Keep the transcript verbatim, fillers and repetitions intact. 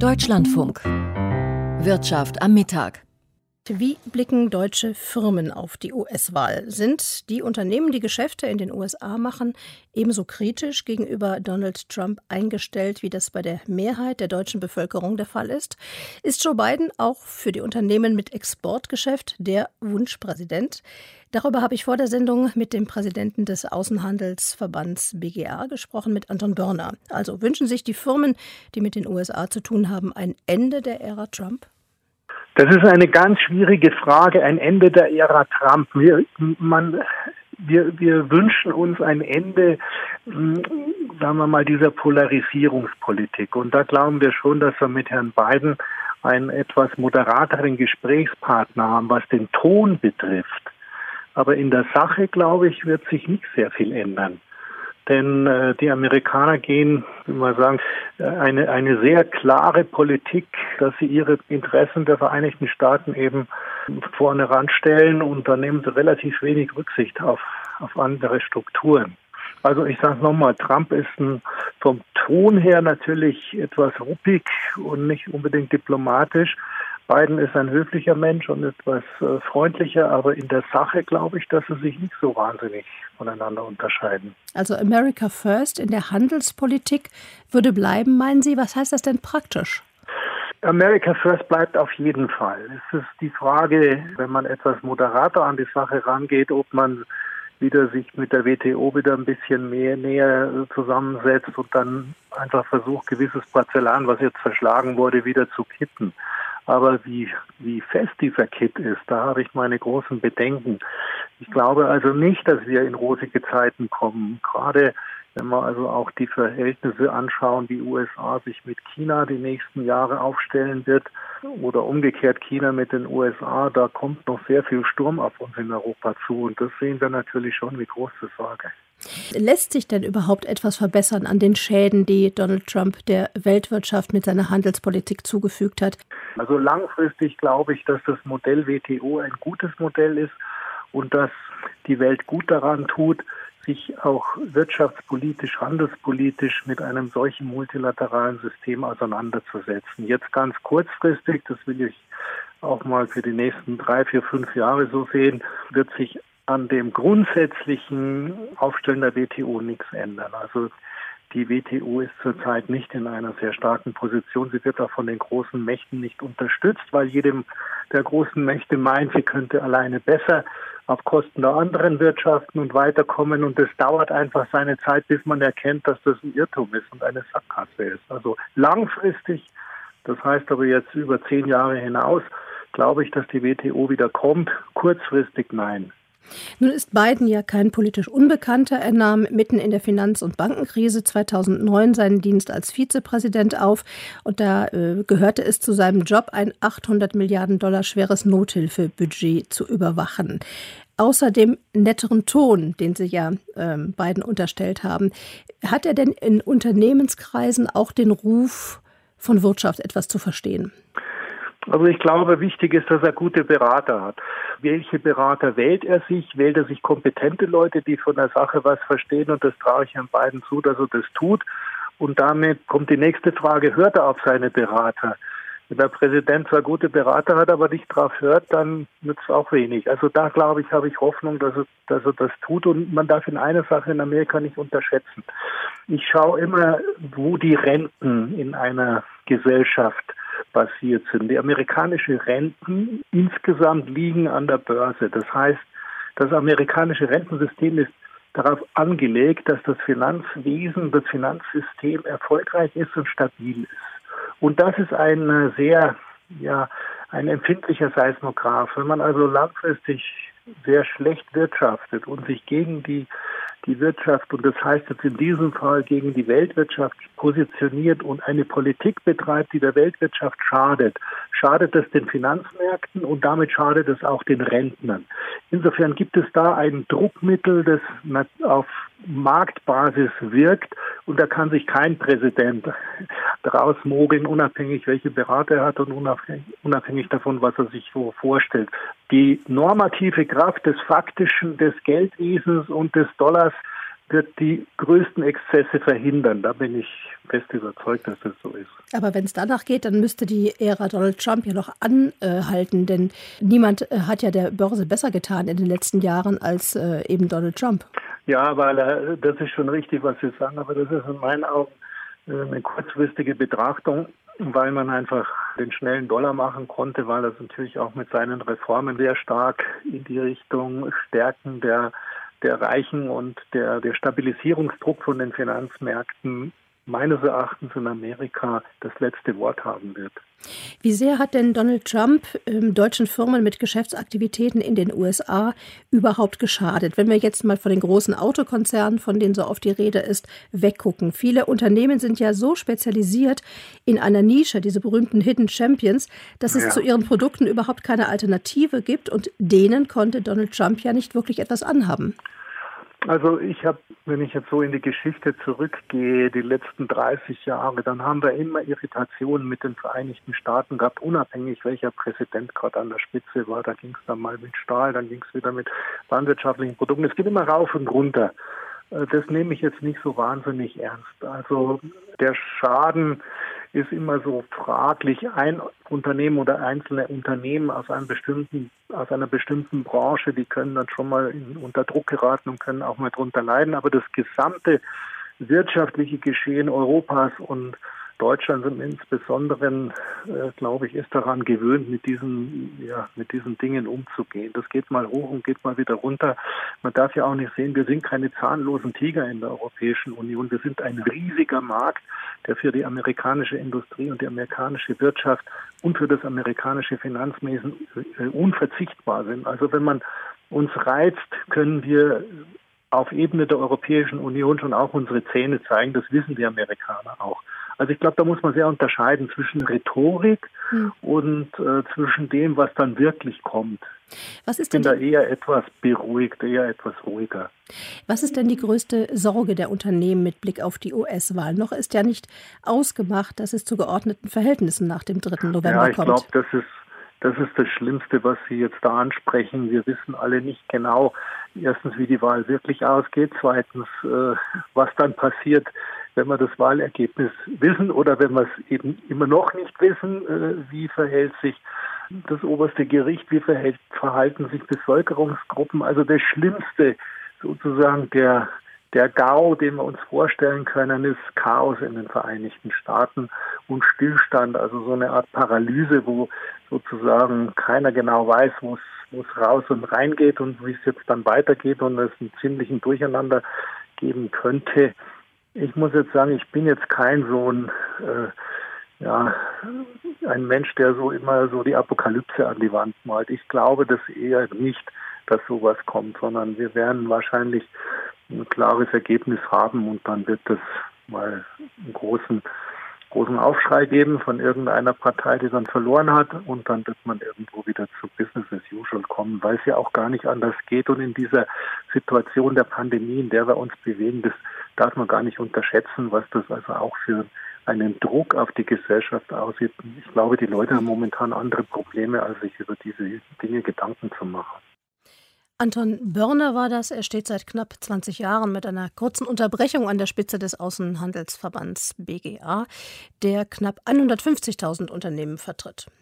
Deutschlandfunk. Wirtschaft am Mittag. Wie blicken deutsche Firmen auf die U S-Wahl? Sind die Unternehmen, die Geschäfte in den U S A machen, ebenso kritisch gegenüber Donald Trump eingestellt, wie das bei der Mehrheit der deutschen Bevölkerung der Fall ist? Ist Joe Biden auch für die Unternehmen mit Exportgeschäft der Wunschpräsident? Darüber habe ich vor der Sendung mit dem Präsidenten des Außenhandelsverbands B G A gesprochen, mit Anton Börner. Also wünschen sich die Firmen, die mit den U S A zu tun haben, ein Ende der Ära Trump? Das ist eine ganz schwierige Frage, ein Ende der Ära Trump. Wir, man, wir, wir wünschen uns ein Ende, sagen wir mal, dieser Polarisierungspolitik. Und da glauben wir schon, dass wir mit Herrn Biden einen etwas moderateren Gesprächspartner haben, was den Ton betrifft. Aber in der Sache, glaube ich, wird sich nicht sehr viel ändern. Denn äh, die Amerikaner gehen, wie man sagen, eine, eine sehr klare Politik, dass sie ihre Interessen der Vereinigten Staaten eben vorne ranstellen, und da nehmen sie relativ wenig Rücksicht auf, auf andere Strukturen. Also ich sage nochmal, Trump ist ein, vom Ton her natürlich etwas ruppig und nicht unbedingt diplomatisch. Biden ist ein höflicher Mensch und etwas äh, freundlicher, aber in der Sache glaube ich, dass sie sich nicht so wahnsinnig voneinander unterscheiden. Also America First in der Handelspolitik würde bleiben, meinen Sie? Was heißt das denn praktisch? America First bleibt auf jeden Fall. Es ist die Frage, wenn man etwas moderater an die Sache rangeht, ob man wieder sich mit der W T O wieder ein bisschen mehr näher zusammensetzt und dann einfach versucht, gewisses Porzellan, was jetzt verschlagen wurde, wieder zu kitten. Aber wie, wie fest dieser Kitt ist, da habe ich meine großen Bedenken. Ich glaube also nicht, dass wir in rosige Zeiten kommen. Gerade wenn wir also auch die Verhältnisse anschauen, wie U S A sich mit China die nächsten Jahre aufstellen wird oder umgekehrt China mit den U S A, da kommt noch sehr viel Sturm auf uns in Europa zu. Und das sehen wir natürlich schon mit großer Sorge. Lässt sich denn überhaupt etwas verbessern an den Schäden, die Donald Trump der Weltwirtschaft mit seiner Handelspolitik zugefügt hat? Also langfristig glaube ich, dass das Modell W T O ein gutes Modell ist und dass die Welt gut daran tut, sich auch wirtschaftspolitisch, handelspolitisch mit einem solchen multilateralen System auseinanderzusetzen. Jetzt ganz kurzfristig, das will ich auch mal für die nächsten drei, vier, fünf Jahre so sehen, wird sich an dem grundsätzlichen Aufstellen der W T O nichts ändern. Also die W T O ist zurzeit nicht in einer sehr starken Position. Sie wird auch von den großen Mächten nicht unterstützt, weil jedem der großen Mächte meint, sie könnte alleine besser auf Kosten der anderen wirtschaften und weiterkommen. Und es dauert einfach seine Zeit, bis man erkennt, dass das ein Irrtum ist und eine Sackgasse ist. Also langfristig, das heißt aber jetzt über zehn Jahre hinaus, glaube ich, dass die W T O wieder kommt. Kurzfristig nein. Nun ist Biden ja kein politisch Unbekannter. Er nahm mitten in der Finanz- und Bankenkrise zweitausendneun seinen Dienst als Vizepräsident auf. Und da äh, gehörte es zu seinem Job, ein achthundert Milliarden Dollar schweres Nothilfebudget zu überwachen. Außer dem netteren Ton, den Sie ja äh, Biden unterstellt haben, hat er denn in Unternehmenskreisen auch den Ruf, von Wirtschaft etwas zu verstehen? Also ich glaube, wichtig ist, dass er gute Berater hat. Welche Berater wählt er sich? Wählt er sich kompetente Leute, die von der Sache was verstehen? Und das traue ich Herrn Biden zu, dass er das tut. Und damit kommt die nächste Frage, hört er auf seine Berater? Wenn der Präsident zwar gute Berater hat, aber nicht drauf hört, dann nützt es auch wenig. Also da, glaube ich, habe ich Hoffnung, dass er, dass er das tut. Und man darf in eine Sache in Amerika nicht unterschätzen. Ich schaue immer, wo die Renten in einer Gesellschaft basiert sind. Die amerikanischen Renten insgesamt liegen an der Börse. Das heißt, das amerikanische Rentensystem ist darauf angelegt, dass das Finanzwesen, das Finanzsystem erfolgreich ist und stabil ist. Und das ist ein sehr, ja, ein empfindlicher Seismograph. Wenn man also langfristig sehr schlecht wirtschaftet und sich gegen die die Wirtschaft, und das heißt jetzt in diesem Fall gegen die Weltwirtschaft positioniert und eine Politik betreibt, die der Weltwirtschaft schadet, schadet es den Finanzmärkten und damit schadet es auch den Rentnern. Insofern gibt es da ein Druckmittel, das auf Marktbasis wirkt, und da kann sich kein Präsident daraus mogeln, unabhängig welche Berater er hat und unabhängig, unabhängig davon, was er sich so vorstellt. Die normative Kraft des Faktischen, des Geldwesens und des Dollars, wird die größten Exzesse verhindern. Da bin ich fest überzeugt, dass das so ist. Aber wenn es danach geht, dann müsste die Ära Donald Trump ja noch anhalten, denn niemand hat ja der Börse besser getan in den letzten Jahren als äh, eben Donald Trump. Ja, weil äh, das ist schon richtig, was Sie sagen, aber das ist in meinen Augen äh, eine kurzfristige Betrachtung, weil man einfach den schnellen Dollar machen konnte, weil das natürlich auch mit seinen Reformen sehr stark in die Richtung Stärken der der Reichen und der, der Stabilisierungsdruck von den Finanzmärkten meines Erachtens in Amerika das letzte Wort haben wird. Wie sehr hat denn Donald Trump ähm, deutschen Firmen mit Geschäftsaktivitäten in den U S A überhaupt geschadet? Wenn wir jetzt mal von den großen Autokonzernen, von denen so oft die Rede ist, weggucken. Viele Unternehmen sind ja so spezialisiert in einer Nische, diese berühmten Hidden Champions, dass es ja. zu ihren Produkten überhaupt keine Alternative gibt und denen konnte Donald Trump ja nicht wirklich etwas anhaben. Also ich habe, wenn ich jetzt so in die Geschichte zurückgehe, die letzten dreißig Jahre, dann haben wir immer Irritationen mit den Vereinigten Staaten gehabt, unabhängig welcher Präsident gerade an der Spitze war. Da ging es dann mal mit Stahl, dann ging es wieder mit landwirtschaftlichen Produkten. Es geht immer rauf und runter. Das nehme ich jetzt nicht so wahnsinnig ernst. Also der Schaden ist immer so fraglich. Ein Unternehmen oder einzelne Unternehmen aus einem bestimmten, aus einer bestimmten Branche, die können dann schon mal in, unter Druck geraten und können auch mal drunter leiden. Aber das gesamte wirtschaftliche Geschehen Europas und Deutschland im Insbesonderen, äh, glaube ich, ist daran gewöhnt, mit diesen, ja, mit diesen Dingen umzugehen. Das geht mal hoch und geht mal wieder runter. Man darf ja auch nicht sehen, wir sind keine zahnlosen Tiger in der Europäischen Union. Wir sind ein riesiger Markt, der für die amerikanische Industrie und die amerikanische Wirtschaft und für das amerikanische Finanzwesen äh, unverzichtbar sind. Also wenn man uns reizt, können wir auf Ebene der Europäischen Union schon auch unsere Zähne zeigen. Das wissen die Amerikaner auch. Also ich glaube, da muss man sehr unterscheiden zwischen Rhetorik hm. und äh, zwischen dem, was dann wirklich kommt. Was ist ich bin denn da eher etwas beruhigt, eher etwas ruhiger. Was ist denn die größte Sorge der Unternehmen mit Blick auf die U S-Wahl? Noch ist ja nicht ausgemacht, dass es zu geordneten Verhältnissen nach dem dritten November ja, ich kommt. glaube, das ist, das ist das Schlimmste, was Sie jetzt da ansprechen. Wir wissen alle nicht genau, erstens, wie die Wahl wirklich ausgeht, zweitens, äh, was dann passiert, wenn wir das Wahlergebnis wissen oder wenn wir es eben immer noch nicht wissen, äh, wie verhält sich das oberste Gericht, wie verhält, verhalten sich Bevölkerungsgruppen. Also das Schlimmste sozusagen, der, der GAU, den wir uns vorstellen können, ist Chaos in den Vereinigten Staaten und Stillstand, also so eine Art Paralyse, wo sozusagen keiner genau weiß, wo es wo es raus und rein geht und wie es jetzt dann weitergeht und es einen ziemlichen Durcheinander geben könnte. Ich muss jetzt sagen, ich bin jetzt kein so ein, äh, ja, ein Mensch, der so immer so die Apokalypse an die Wand malt. Ich glaube das eher nicht, dass sowas kommt, sondern wir werden wahrscheinlich ein klares Ergebnis haben und dann wird es mal einen großen, großen Aufschrei geben von irgendeiner Partei, die dann verloren hat und dann wird man irgendwo wieder zu Business as usual kommen, weil es ja auch gar nicht anders geht und in dieser Situation der Pandemie, in der wir uns bewegen, das darf man gar nicht unterschätzen, was das also auch für einen Druck auf die Gesellschaft aussieht. Ich glaube, die Leute haben momentan andere Probleme, als sich über diese Dinge Gedanken zu machen. Anton Börner war das. Er steht seit knapp zwanzig Jahren mit einer kurzen Unterbrechung an der Spitze des Außenhandelsverbands B G A, der knapp hundertfünfzigtausend Unternehmen vertritt.